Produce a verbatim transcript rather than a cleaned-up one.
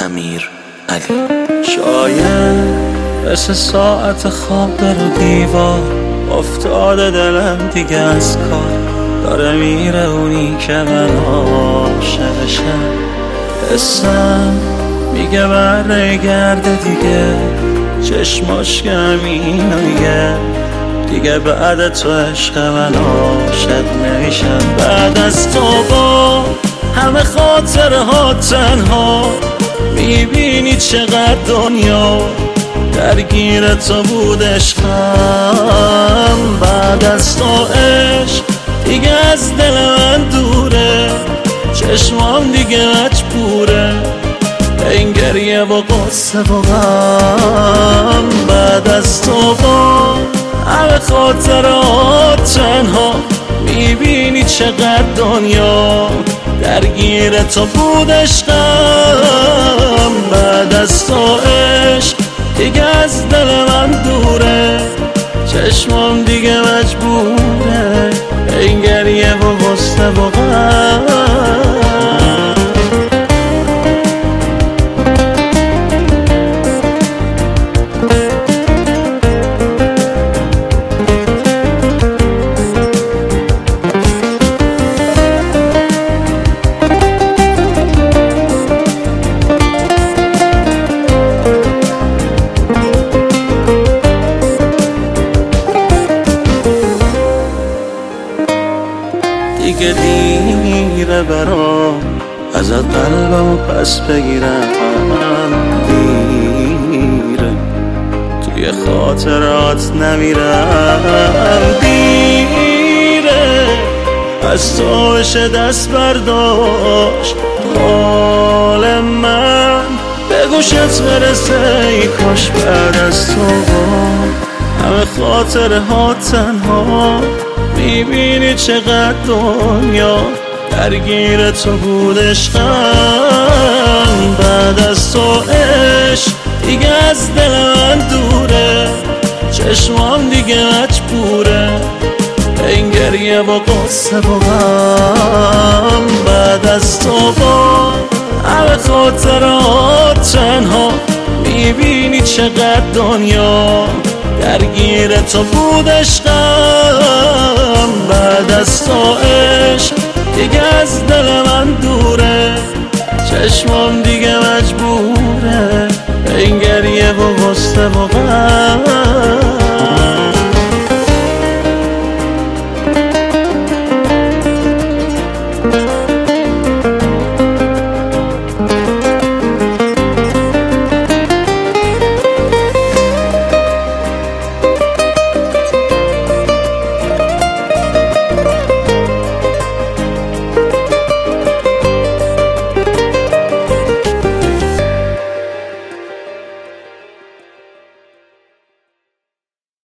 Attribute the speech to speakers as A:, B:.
A: امیر علی.
B: شاید مثل ساعت خواب در دیوار افتاده دلم دیگه از کار، داره میره اونی که من عاشقشم. حسم میگه برگرده دیگه، چشماش کمینو میگه دیگه بعد تو عشق من عاشق نمیشم. بعد از تو با همه خاطره ها تنها میبینی چقدر دنیا درگیر تو بود عشقم. بعد از تو عشق دیگه از دل من دوره، چشمام دیگه مجبوره این گریه و قصه و غم. بعد از تو با همه خاطرات تنها میبینی چقدر دنیا درگیر تو بود عشقم. بعد از تو عشق دیگه از دل من دوره، چشمام دیگه مجبوره این گریه و غصه و غم. دیگه دیره برام ازت قلبمو پس بگیرم، دیره توی خاطرات نمیرم، دیره از تو بشه دست برداشت حال من به گوشت برسه. ای کاش بعد از تو همه خاطره ها تنها میبینی چقدر دنیا درگیر تو بود عشقم. بعد از تو عشق دیگه از دل من دوره، چشمام دیگه مجبوره این گریه و قصه و غم. بعد از تو با همه خاطرات تنها میبینی چقدر دنیا درگیر تو بود عشقم. بعد از تو عشق دیگه از دل من دوره، چشمام دیگه مجبوره این گریه و غصه و غم.